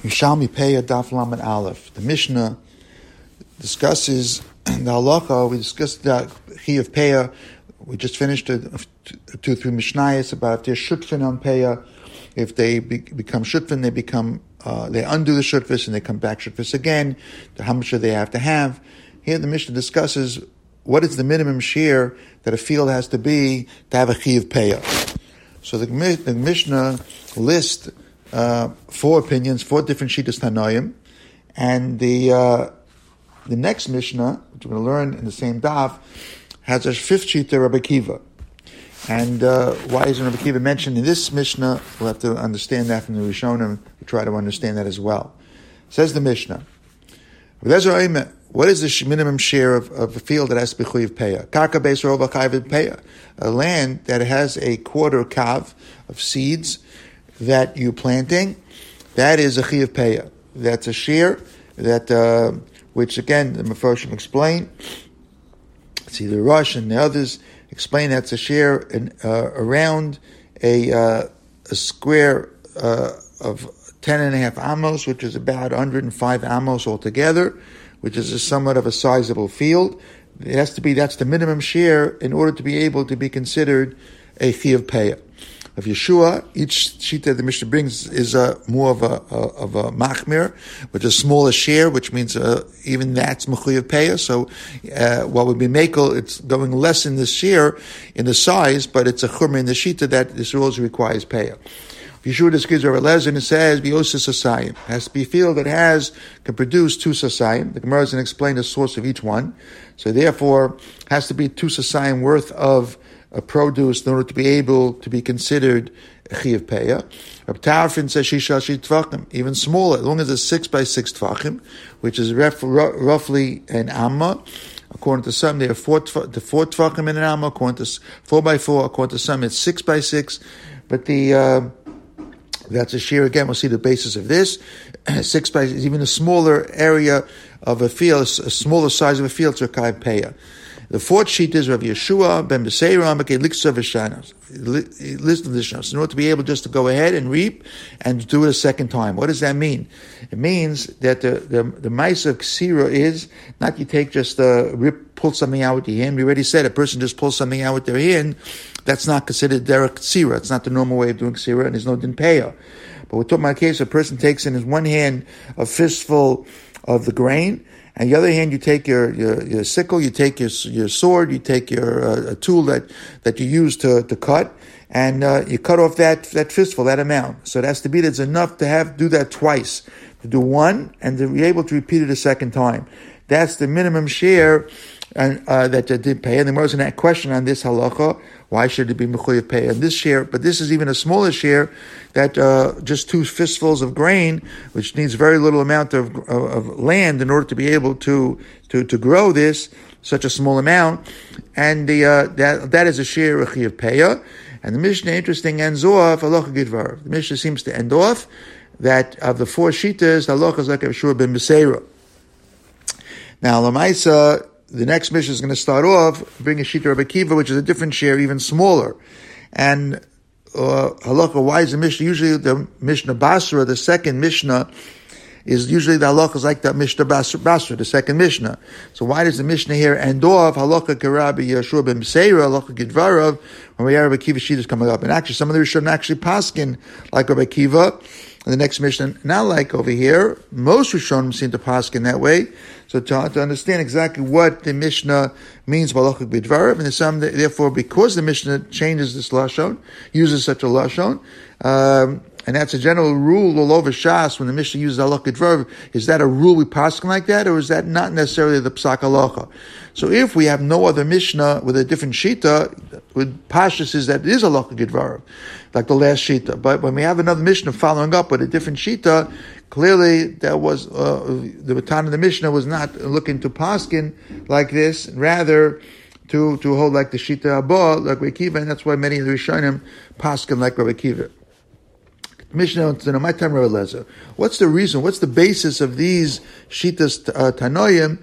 Yishalmi Peah Daf Lamed Aleph. The Mishnah discusses the halacha. We discussed the Chi of Peah. We just finished 2-3 Mishnayos about if they're shutfin on Peah. If they become shutfin, they undo the shutfis and they come back shutfis again. How much do they have to have? Here the Mishnah discusses what is the minimum share that a field has to be to have a Chi of Peah. So the Mishnah lists 4 opinions, 4 different Shittas Tanoim, and the next Mishnah, which we're going to learn in the same daf, has a 5th Shitta, Rabbi Akiva. And why isn't Rabbi Akiva mentioned in this Mishnah? We'll have to understand that from the Rishonim. We'll try to understand that as well. Says the Mishnah, what is the minimum share of a field that has to be Chuyev Peah? Karka Beis Rova Chayv Peah. A land that has a quarter kav of seeds that you're planting, that is a Chuyev Peah. That's a share that, which again, the Mefarshim explain. It's either Rush and the others explain that's a share around a square of 10.5 amos, which is about 105 amos altogether, which is somewhat of a sizable field. It has to be, that's the minimum share in order to be able to be considered a Chuyev Peah. Of Yeshua, each Shita the Mishnah brings is more of a machmir, which is a smaller share, which means even that's Mechuyev Peah. So what would be mekel, it's going less in the share, in the size, but it's a chumrah in the Shita that this also requires Peah. Yeshua describes Rav Eliezer and it says, B'yosa sasayim. It has to be a field that can produce 2 sasayim. The Gemara is going to explain the source of each one. So therefore, has to be 2 sasayim worth of produce in order to be able to be considered a Chuyev Peah. Reb Tarfon says Shisha Tvachim, even smaller, as long as it's 6 by 6 Tvachim, which is roughly an Amma. According to some, there are 4 Tvachim in an Amma. According to 4 by 4, according to some, it's 6 by 6. But that's a shear. Again, we'll see the basis of this. 6 by even a smaller area of a field, a smaller size of a field, so Chuyev Peah. The 4th sheet is Rav Yeshua ben Beseira Amakei Liksa V'Shanos. List of the shanos in order to be able just to go ahead and reap and do it a second time. What does that mean? It means that the mice of ksira is not you take just pull something out with your hand. We already said a person just pulls something out with their hand. That's not considered derech ksira. It's not the normal way of doing ksira, and there's no din peah. But we're talking about a case a person takes in his one hand a fistful of the grain. And the other hand, you take your sickle, you take your sword, you take your tool that you use to cut, and you cut off that fistful, that amount. So it has to be that's enough to do that twice, to do one and to be able to repeat it a second time. That's the minimum share that you did pay. And there was a question on this halacha. Why should it be Mechuyev Peah? And this share, but this is even a smaller share that just 2 fistfuls of grain, which needs very little amount of land in order to be able to grow this, such a small amount. And that is a share of Chuyev Peah. And the Mishnah, interesting, ends off, halacha gidvar. The Mishnah seems to end off that of the 4 shitas, the halacha is like Yeshua ben Beseira. Now, Lamaisa, the next Mishnah is going to start off, bring a Shita Rabbi Akiva, which is a different share, even smaller. And halacha, why is the Mishnah? Usually the Mishnah Basra, the second Mishnah, is usually the halacha is like the Mishnah Basra, the second Mishnah. So why does the Mishnah here end off, halacha karabi Yeshua ben Beseira, halacha gidvarav, when we have Rabbi Akiva Shita is coming up? And actually, some of the Rishonim actually paskin like Rabbi Akiva. And the next Mishnah, not like over here. Most Rishonim seem to paskin that way. So to understand exactly what the Mishnah means by halacha b'dvarav, and there's some, therefore, because the Mishnah changes this lashon, uses such a lashon, and that's a general rule all over Shas when the Mishnah uses halacha b'dvarav. Is that a rule we paskin like that, or is that not necessarily the psak halacha? So if we have no other Mishnah with a different shita, with pashas is that it is halacha b'dvarav, like the last shita. But when we have another Mishnah following up with a different shita, clearly that was the Matan of the Mishnah was not looking to paskin like this, rather to hold like the shita abba, like Rabbi Akiva, and that's why many of the Rishonim paskin like Rabbi Akiva. Mishnah, my time, Rabbi Eliezer. What's the reason? What's the basis of these shitas tanoim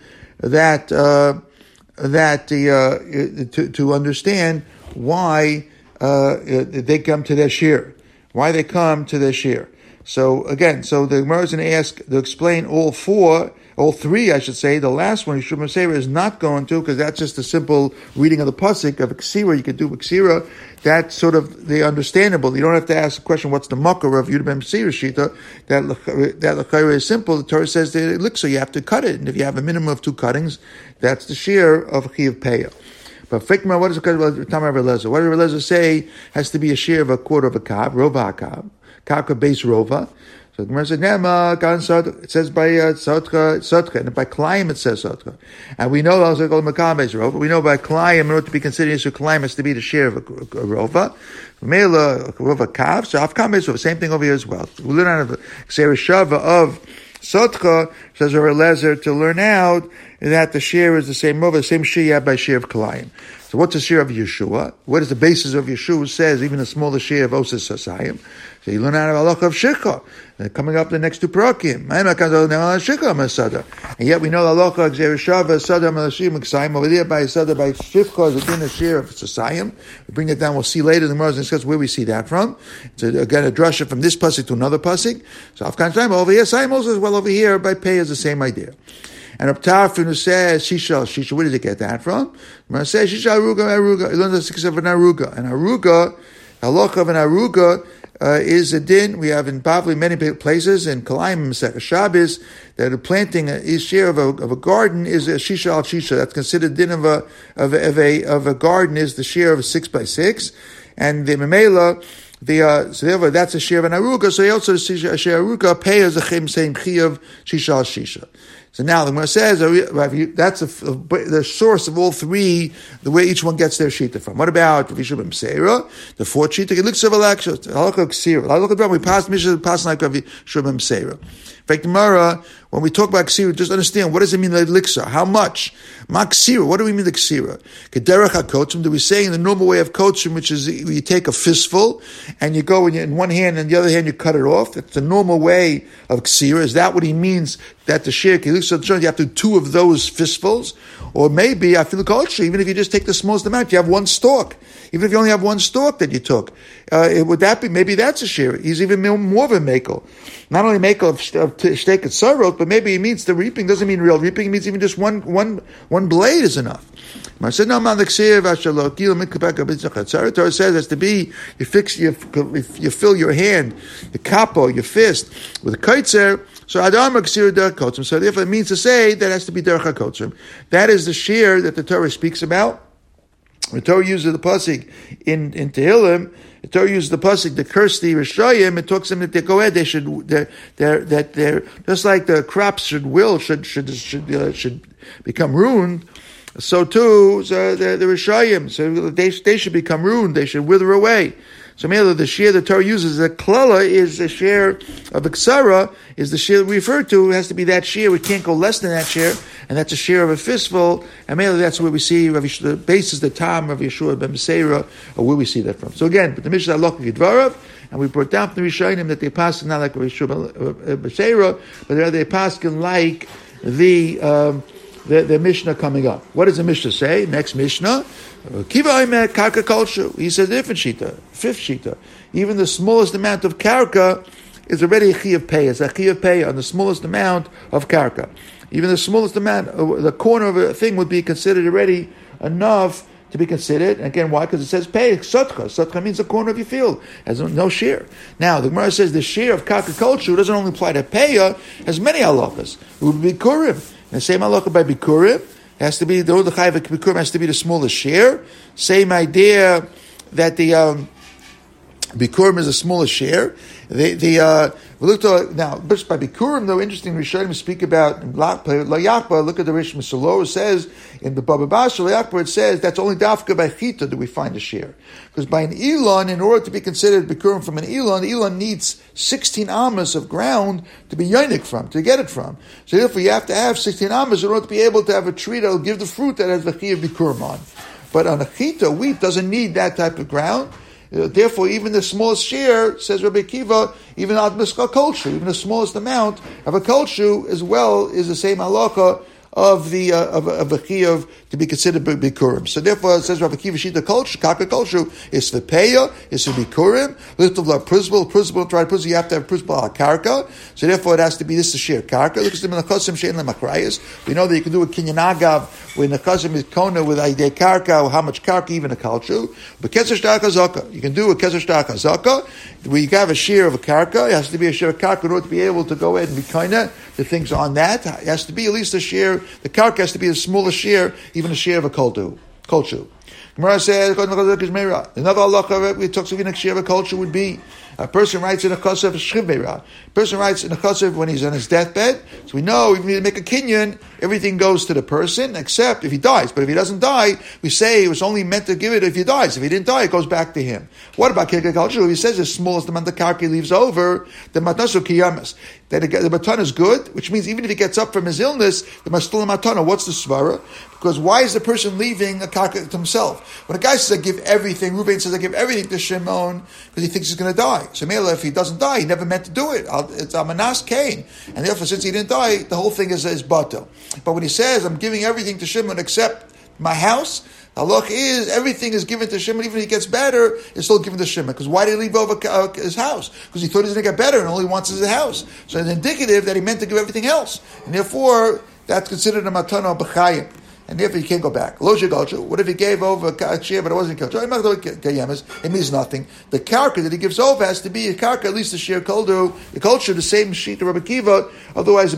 to understand why they come to their shir? Why they come to their shir? So again, so the Gemara is going to explain all three, I should say. The last one, Yeshua Meseira, is not going to, because that's just a simple reading of the pasuk of Ksira. You could do Ksira. That's sort of the understandable. You don't have to ask the question, what's the makar of Yudah ben Meseira Shita? That l'chayra is simple. The Torah says the elixir, you have to cut it. And if you have a minimum of 2 cuttings, that's the shear of Chiyav Peah. But Fikma, what does the Tamar Relezer? What does Relezer say has to be a shear of a quarter of a kav, rova kav, karka base rova. So the Gemara says, Nema, Gan Sodka. It says by Sodka, and by Klayim it says Sodka. And we know also called Makam base rova. We know by Klayim, in order to be considered Yisur Klayim, has to be the shear of a rova. Mela, rova kav, so Afkam base rova. Same thing over here as well. We learn out of the Ksera Shava of Sodka, says Relezer, to learn out that the shear is the same rova, the same shear you have by shear of Klayim. So what's the shear of Yeshua? What is the basis of Yeshua? Says even the smaller shear of Osis Sasayim. So you learn out of halacha of Shikha. Coming up the next 2 parakim. And yet we know the halacha of Zereshava, Sada Malashim, Ksayim. Over there by Sada, by Shikha, is again a shear of Sasayim. We bring it down, we'll see later in the Gemara and discuss where we see that from. It's again a drasha from this pasuk to another pasuk. So Afkan Shayim over here, Sayim also as well over here by Pei is the same idea. And Reb Tarfon says, Shisha, where did it get that from? Gemara says, Shisha Aruga. He learns the 6 of an Aruga. And Aruga, halacha of an Aruga, is a din we have in Bavli many places in Kalayim Shabbos that a planting a share of a garden is a shisha al shisha. That's considered din of a garden is the share of a 6x6, and the memela so therefore that's a share of an aruga. So he also a share aruga pay as a same chiyav shisha al shisha. So now the Gemara says that's the source of all three, the way each one gets their shita from. What about Rav Yishua ben Meseira? The 4th shita, it looks like halakha ksira. Look at we passed Mishnah, passed like Rav Yishua ben Meseira. In fact, Gemara, when we talk about ksira, just understand what does it mean the elixir? How much? Ma ksira. What do we mean the ksira? Kederach hakotzim. Do we say in the normal way of kotzim, which is you take a fistful and you go in one hand and the other hand you cut it off? That's the normal way of ksira. Is that what he means? That the shir elixir you have to do 2 of those fistfuls, or maybe I feel culture. Even if you just take the smallest amount, you have 1 stalk. Even if you only have 1 stalk that you took, would that be? Maybe that's a shir. He's even more of a makel. Not only makel of shteket sarot, but maybe he means the reaping doesn't mean real reaping. It means even just one blade is enough. I said no. Torah says has to be you fill your hand, the kapo, your fist with a kaitzer. So Adam Ksir Derech Kotzim. So therefore it means to say that has to be Derech HaKotzim. That is the shear that the Torah speaks about. The Torah uses the pasuk in Tehillim. The Torah uses the pasuk to curse the Rishayim. It talks to them that they go ahead. They're just like the crops should become ruined. So too, the Rishayim. So they should become ruined. They should wither away. So merely the shear the Torah uses, the klala is the shear of the ksara, is the shear we refer to. It has to be that shear. We can't go less than that shear, and that's a shear of a fistful. And merely that's where we see the basis, the time of Yeshua ben Meseira, or where we see that from. So again, but the Mishnah Halakha Gedvarav, and we brought down from the Rishonim that they pass not like Yeshua ben Meseira, but they pass like the Mishnah coming up. What does the Mishnah say? Next Mishnah. Kiva Omer Karka Kolshu. He says a different shita, 5th shita. Even the smallest amount of karka is already a Chiyav Pei. It's a Chiyav Pei on the smallest amount of karka. Even the smallest amount, the corner of a thing would be considered already enough to be considered. And again, why? Because it says Pei, Sotcha. Sotcha means the corner of your field. Has no shear. Now, the Gemara says the shear of Karka Kolshu doesn't only apply to Peah, has many halachas. It would be Bikurim. And the same halacha by Bikurim. Has to be the Chayv Bikurim has to be the smallest share. Same idea that the Bikurim is the smallest share. We looked at now just by Bikurim though. Interesting, Rishonim speak about Layakba. Look at the Rish Misalo. It says in the Baba Basra Layakba. It says that's only dafka by Chita do we find a share, because by an Elon, in order to be considered Bikurim from an Elon, the Elon needs 16 amas of ground to be yonik from, to get it from. So therefore you have to have 16 amas in order to be able to have a tree that will give the fruit that has the Chi of Bikurim on. But on a Chita, wheat doesn't need that type of ground. Therefore, even the smallest share, says Rabbi Akiva, even even the smallest amount of a kolshu as well is the same halacha of the of a chiyuv to be considered bikurim. So therefore, it says Rav Akiva Shita Kolshu, Karka Kolshu, is for peya, is for bikurim. Little principle, try principle, you have to have principle al karka. So therefore, it has to be this to share karka. Look at the nechasim shein lemakrayis. We know that you can do a kinyan agav when nechasim is kona with idei karka, or how much karka, even a kalshu. But keser shtar chazaka, you can do a keser shtar chazaka where you have a share of a karka. It has to be a share of karka in order to be able to go ahead and be kona the things on that. It has to be at least a share. The karka has to be a smaller share, even a share of a kolshu. Gemara says, another halacha we talk about next share of a kolshu would be a person writes in a chasav shchivera. A person writes in a chasav when he's on his deathbed. So we know if we need to make a kinyan, everything goes to the person except if he dies. But if he doesn't die, we say it was only meant to give it if he dies. If he didn't die, it goes back to him. What about kirka culture? If he says the smallest amount of karka he leaves over, the matnasu kiyamas. That the matana is good, which means even if he gets up from his illness, the mastul matana. What's the svara? Because why is the person leaving a karka to himself? When a guy says, I give everything, Reuben says, I give everything to Shimon because he thinks he's going to die. So Mela, if he doesn't die, he never meant to do it. It's Amanas Cain. And therefore, since he didn't die, the whole thing is batel. But when he says, I'm giving everything to Shimon except my house, the halach is everything is given to Shimon. Even if he gets better, it's still given to Shimon. Because why did he leave over his house? Because he thought he was going to get better and all he wants is his house. So it's indicative that he meant to give everything else. And therefore, that's considered a matana b'chayim. And therefore you can't go back. What if he gave over a share but it wasn't kosher? It means nothing. The karka that he gives over has to be a karka, at least a share koldu, the culture, the same sheet of Rabbi Kiva. Otherwise, the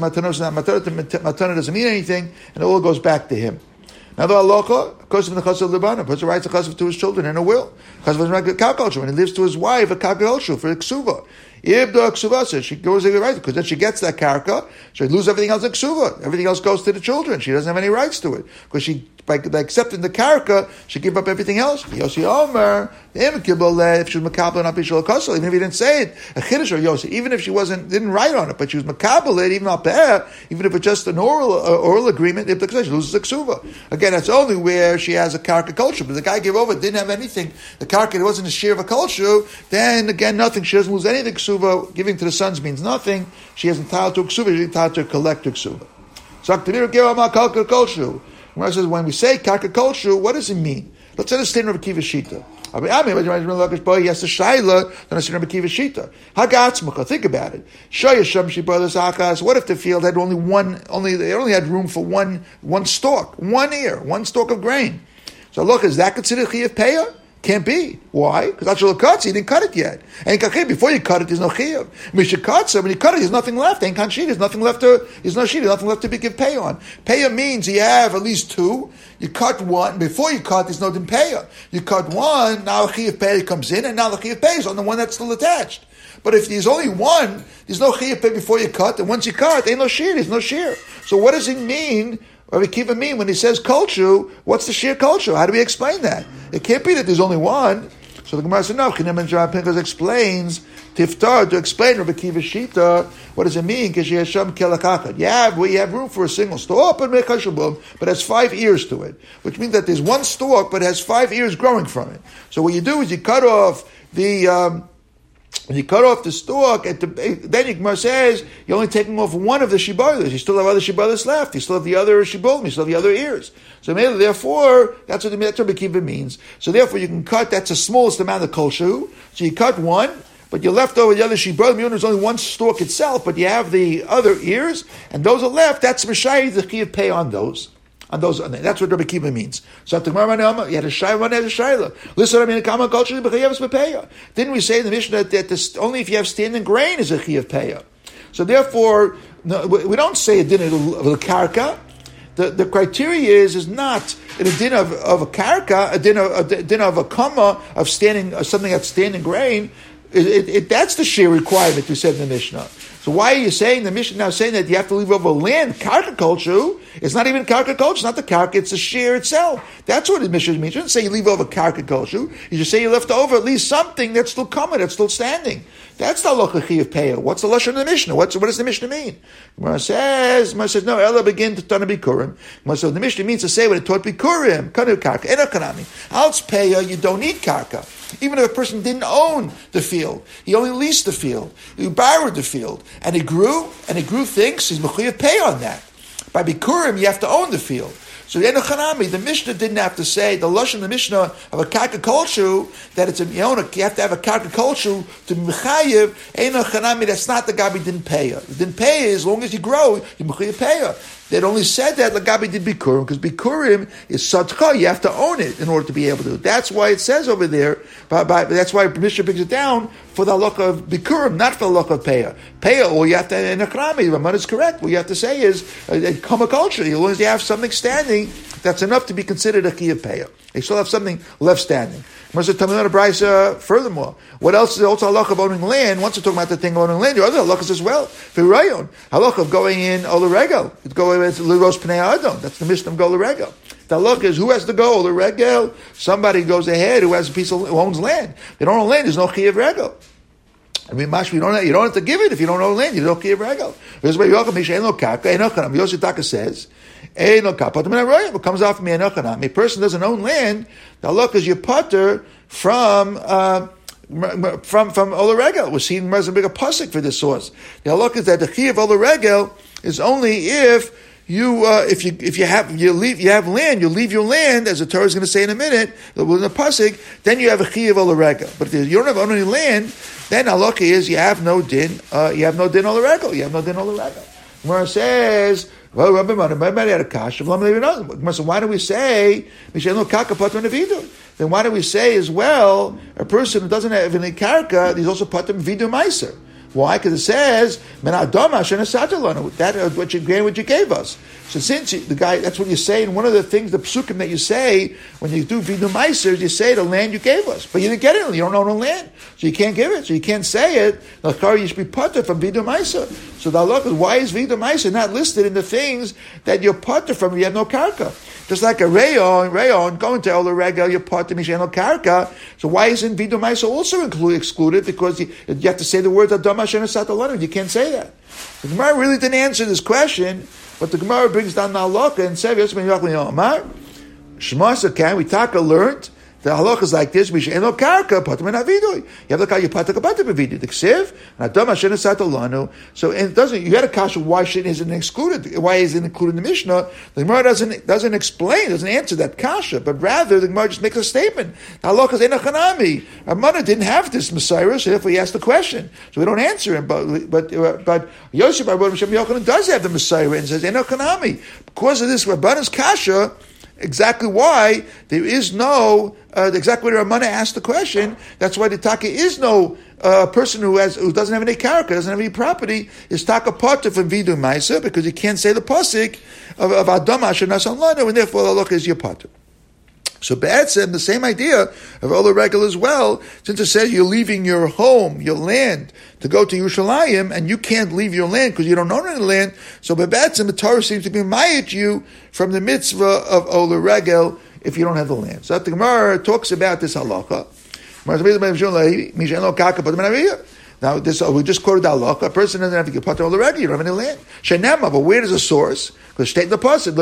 matana doesn't mean anything, and it all goes back to him. Now the halacha, of course, in the chassav libana, a person writes a chassav to his children in a will. Chassav is a culture when he lives to his wife a culture for a ksuva. If the ksuva says she goes to right, because then she gets that karka, she loses everything else like ksuva. Everything else goes to the children. She doesn't have any rights to it because she, by accepting the karka, she give up everything else. Yosi Omer, if she was makabel not bishul kosel, even if he didn't say it, a chiddush or Yosi, even if she didn't write on it, but she was makabel it, even up there, even if it's just an oral agreement, if she loses the ksuva. Again, that's only where she has a karka culture. But the guy gave over, didn't have anything. The karka, it wasn't a share of a culture. Then again, nothing. She doesn't lose anything. Ksuva giving to the sons means nothing. She has entitled to ksuva. She's entitled to collect ksuva. So Gemara says when we say karka kulshu, what does it mean? Let's understand Rabbi Kiva Shita. Yes, the shaila. Then understand Rabbi Kiva Shita. Hagatzmaka. Think about it. What if the field had they only had room for one stalk, one ear, one stalk of grain? So look, is that considered chiyuv peiah? Can't be. Why? Because Achel Katz, he didn't cut it yet. And before you cut it, there's no chiyuv. Mishakatza, when you cut it, there's nothing left. Ain't kanshid, there's nothing left to be give pay on. Payah means you have at least two. You cut one. Before you cut, there's no din payah. You cut one, now chiyuv pay comes in, and now the chiyuv pay is on the one that's still attached. But if there's only one, there's no chiyuv pay before you cut, and once you cut, ain't no shear, there's no shear. So what does it mean? Rabbi Kiva mean when he says kulshu, what's the sheer kulshu? How do we explain that? It can't be that there's only one. So the Gemara said, no, Chinim and John Pinchas explains, Tiftar, to explain Rabbi Kiva Shita, what does it mean? Because you have we have room for a single stalk, but has 5 ears to it. Which means that there's one stalk, but has 5 ears growing from it. So what you do is you cut off the stalk, then Gemara says you're only taking off one of the shibolas. You still have other shibolas left. You still have the other shibolim. You still have the other ears. So therefore, that's what Rabbi Kiva means. So therefore, you can cut. That's the smallest amount of kolshu. So you cut one, but you're left over the other shibolim. There's only one stalk itself, but you have the other ears, and those are left. That's Mishai the chiyuv pay on those. That's what Rabbi Kiva means. So you had a shayla, Listen, I mean, didn't we say in the Mishnah that only if you have standing grain is a chiyuv payah? So therefore, no, we don't say a din of a karka. The criteria is not a din of a karka, a din of a kama of something that's standing grain. That's the sheer requirement we said in the Mishnah. So why are you saying the Mishnah now saying that you have to leave over land? Karka kulshu. It's not even karka kulshu. It's not the karka. It's the shear itself. That's what the Mishnah means. You don't say you leave over karka kulshu. You just say you left over at least something that's still coming, that's still standing. That's the halacha chiyuv peiah. What's the lashon of the Mishnah? What does the Mishnah mean? Gemara says no. Ella begin to tana bikurim. So the Mishnah means to say when it taught bikurim, kanu karka, enokanami. Alts peiah, you don't need karka. Even if a person didn't own the field, he only leased the field, he borrowed the field, and he grew things, he's mechuyev pay on that. By Bikurim, you have to own the field. So the Mishnah didn't have to say, the Lashon of the Mishnah of a karka kolshu, that it's you have to have a karka kolshu to be mechayev, Eino Chanami, that's not the Gabi didn't pay her. Didn't pay her, as long as you grow, you mechayev pay her. They'd only said that Lagabi did Bikurim, because Bikurim is sadcha, you have to own it in order to be able to do it. That's why it says over there, that's why Mishnah brings it down for the halakha of Bikurim, not for the halakha of Peah. Peah, all you have to, in Achrami, Ramon is correct, what you have to say is, come a culture, as long as you have something standing, that's enough to be considered a Chiyuv Peah. They still have something left standing. Furthermore, what else is also halakha of owning land? Once we're talking about the thing of owning land, there are other halakhas as well. V'rayon, halakha of going in Olaregel. It's going with Liros Pnei Adam. That's the Mishnah of go Olaregel. The halakha is who has to go Olaregel. Somebody goes ahead who has a piece of who owns land. They don't own land. There's no Chiyuv Regel. I mean, you don't have to give it if you don't own land. You don't Chiyuv Regel. This is why Yosef Taka says. What comes out from me, a person doesn't own land. The halakha is your putter from Olaregel. We're seeing there's a bigger pasuk for this source. The halakha is that the chiyuv Olaregel is only if you have land, you leave your land, as the Torah is going to say in a minute, within the pasuk, then you have a chiyuv Olaregel. But if you don't own any land, then halakha is you have no din Olaregel. You have no din Olaregel. Gemara says, why do we say, then why do we say as well, a person who doesn't have any karka, he's also patim vidu meiser? Why? Because it says, that what you gave us. So since the guy, that's what you say, and one of the things, the psukim that you say, when you do vidu meiser, you say the land you gave us. But you didn't get it, you don't own the land. So you can't give it, so you can't say it. The car you should be pater from vidu meiser. So the halakha is, why is vidu meiser not listed in the things that you're pater from, you have no karka? Just like a rayon, going to Olaregel, you're pater misheno karka. So why isn't vidu meiser also excluded? Because you have to say the words adama shena satalanu. You can't say that. The Gemara really didn't answer this question, but the Gemara brings down the halakha and says, we talk learned the halakha is like this: Misheno karka patim and avidui. You have the karka patim patim avidui. The ksiv and adama shena satalanu. So and it doesn't. You had a kasha. Why isn't it excluded? Why isn't it included in the Mishnah? The Gemara doesn't explain, doesn't answer that kasha, but rather the Gemara just makes a statement. The halakha is enochanami. Our mother didn't have this Messiah, so therefore he asked the question. So we don't answer him. But Yosef Rabban Shem Yochanan does have the Messiah and says enochanami. Because of this Rabban's kasha. Exactly why there is no exactly what Ramana asked the question. That's why the taka is no person who doesn't have any character, doesn't have any property, is taka potter from vidu ma'aser, because you can't say the pasuk of Adam asher nasan lanu, and therefore the halakha is your potter. So Ba'atzem, the same idea of Olaregel as well, since it says you're leaving your home, your land, to go to Yerushalayim, and you can't leave your land because you don't own any land, so Ba'atzem, the Torah seems to be mayit you from the mitzvah of Olaregel if you don't have the land. So the Gemara talks about this halakha. Now, we just quoted the halakha. A person doesn't have to get pater Olaregel, you don't have any land. Shenema, but where does the source? Because state in the pasuk,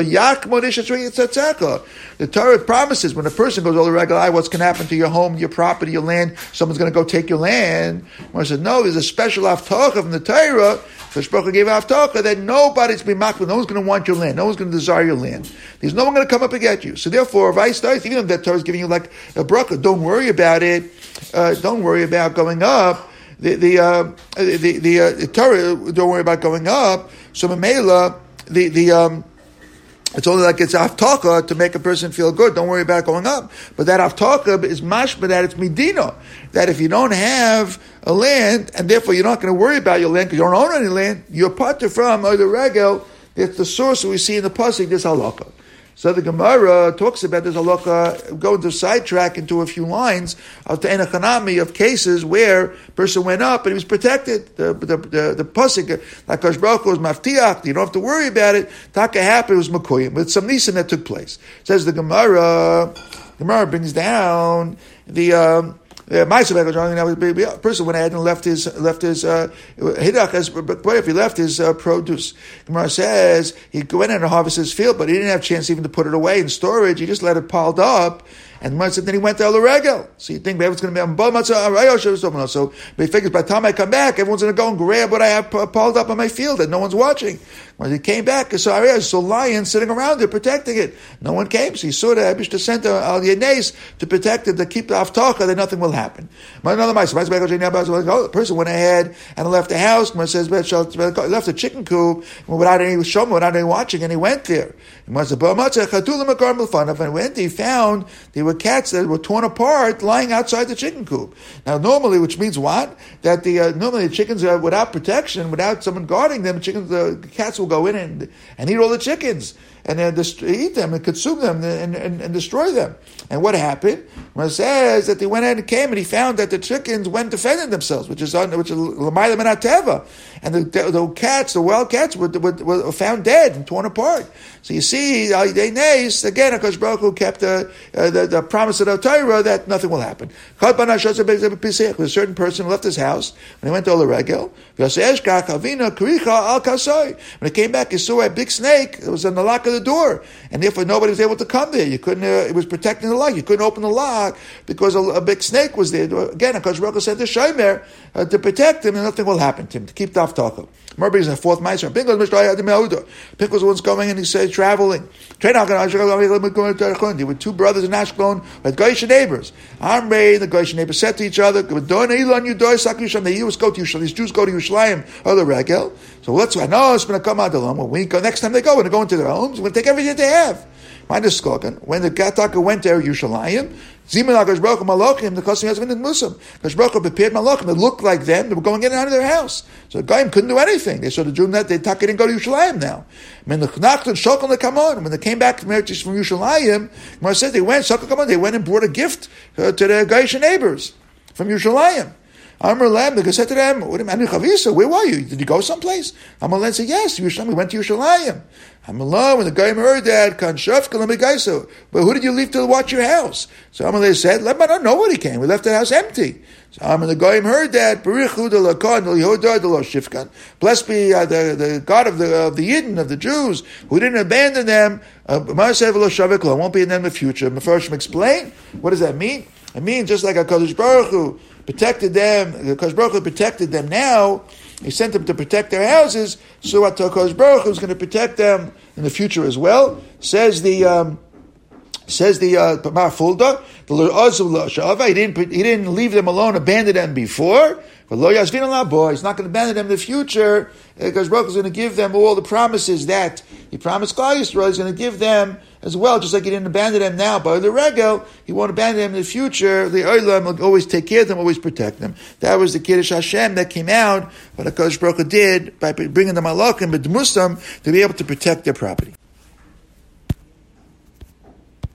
the Torah promises when a person goes Olaregel, what's going to happen to your home, your property, your land? Someone's going to go take your land. Gemara said, no, there's a special avtocha from the Torah. The Shprocha gave avtocha that nobody's been makbid, no one's going to want your land, no one's going to desire your land. There's no one going to come up and get you. So therefore, vice versa, even if that Torah is giving you like a bracha, don't worry about it. Don't worry about going up. The Torah, don't worry about going up. So Mamela, it's only like it's avtocha to make a person feel good. Don't worry about going up. But that avtocha is mashma, that it's midino. That if you don't have a land, and therefore you're not going to worry about your land because you don't own any land, you're pater from Olaregel. It's the source that we see in the pasuk, this halakha. So the Gemara talks about this halakha, going to sidetrack into a few lines of the enochanami of cases where a person went up and he was protected. The pasuk, like Kosh Baruch Hu was maftiach, you don't have to worry about it. Taka happened, it was makoyim. But some nisan that took place. Says the Gemara brings down the a person went ahead and left his hidach, but what if he left his produce? Gemara says he went in and harvested his field, but he didn't have a chance even to put it away in storage. He just let it piled up, And then he went to El Regel. So you think maybe it's going to be so he figures by the time I come back, everyone's going to go and grab what I have piled up on my field that no one's watching. When he came back, he saw lions sitting around it, protecting it. No one came, so he saw the Abishta sent Al Yenes to protect it, to keep the Avtacha, that nothing will happen. The person went ahead and left the house, says, left the chicken coop without any showman, without any watching, and he went there. And when he went, he found there were cats that were torn apart lying outside the chicken coop. Now, normally, which means what? That normally the chickens are without protection, without someone guarding them, the cats will go in and eat all the chickens and then eat them and consume them and destroy them. And what happened? Well, it says that they went ahead and came and he found that the chickens went defending themselves, which is l'mayla min hateva, and the cats, the wild cats, were found dead and torn apart. So you see, again, HaKadosh Baruch Hu kept the promise of the Torah that nothing will happen. A certain person left his house when he went to Ola Regel. When he came back, he saw a big snake that was on the lock of the door, and therefore nobody was able to come there. You couldn't. It was protecting the lock. You couldn't open the lock because a big snake was there. Again, HaKadosh Baruch Hu sent the shomer to protect him, and nothing will happen to him, to keep the Avtacha. Remember, he's in the fourth Meiser. Pinchas was once going and he said, traveling. There were two brothers in Ashkelon with Goyish neighbors. Amrei, the Goyish neighbors said to each other, they used go to Yerushalayim. These Jews go to Yerushalayim or the Regel. So let's go. No, it's going to come out the When we go, next time they go, we're going to go into their homes. We're going to take everything they have. Mind the Skogan. When the Gataka went to Yerushalayim, Zimun HaKadosh Baruch Hu Malachim, the Kosim Yazmin and Musam. HaKadosh Baruch Hu prepared Malachim that looked like them. They were going in and out of their house. So the Goyim couldn't do anything. They saw the Jew that they didn't go to Yerushalayim now. When they came back from Yerushalayim, Gemara said they went and brought a gift to the Goyish neighbors from Yerushalayim. Amar Lam, they said to them, where were you? Did you go someplace? Amar Lam said, yes, we went to Yerushalayim. Amar Lam, when the guy heard that, but who did you leave to watch your house? So Amar Lam said, I don't know what he came. We left the house empty. So Amar the Goyim heard that. Blessed be the God of the Yidden, of the Jews, who didn't abandon them. Won't be in them in the future. Mefarshim explain. What does that mean? It means just like HaKadosh Baruch Hu protected them, HaKadosh Baruch Hu protected them now. He sent them to protect their houses. So HaKadosh Baruch Hu is going to protect them in the future as well. Says the Pamar Fulda, he didn't leave them alone, abandon them before. But he's not going to abandon them in the future, because Baruch is going to give them all the promises that he promised Klal Yisrael. He's going to give them as well, just like he didn't abandon them now by the Regel. He won't abandon them in the future. The Olam will always take care of them, always protect them. That was the Kiddush Hashem that came out, what HaKadosh Baruch Hu did by bringing the Malachim, but Musam, to be able to protect their property.